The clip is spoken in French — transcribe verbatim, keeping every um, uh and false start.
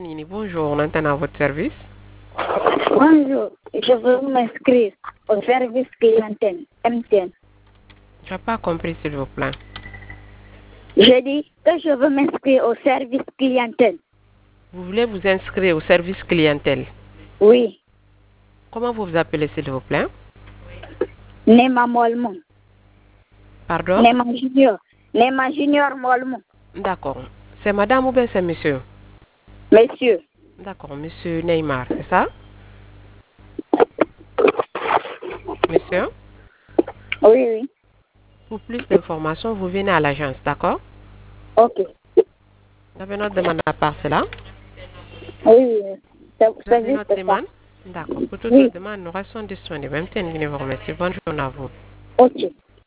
Nini, bonjour, on entend à votre service. Bonjour, je veux m'inscrire au service clientèle M T N. Je n'ai pas compris, s'il vous plaît. Je dis que je veux m'inscrire au service clientèle. Vous voulez vous inscrire au service clientèle? Oui. Comment vous vous appelez, s'il vous plaît? Nema Molmon. Pardon? Nema Junior. Nema Junior Molmon. D'accord. C'est madame ou bien c'est monsieur? Monsieur. D'accord, monsieur Neymar, c'est ça? Monsieur? Oui, oui. Pour plus d'informations, vous venez à l'agence, d'accord? Ok. Vous avez notre demande à part cela? Oui, oui. C'est Vous c'est avez juste notre ça. demande? D'accord. Pour toute Oui. votre demande, nous restons disponibles. M T N, je vous remercie. Bonne journée à vous. Ok.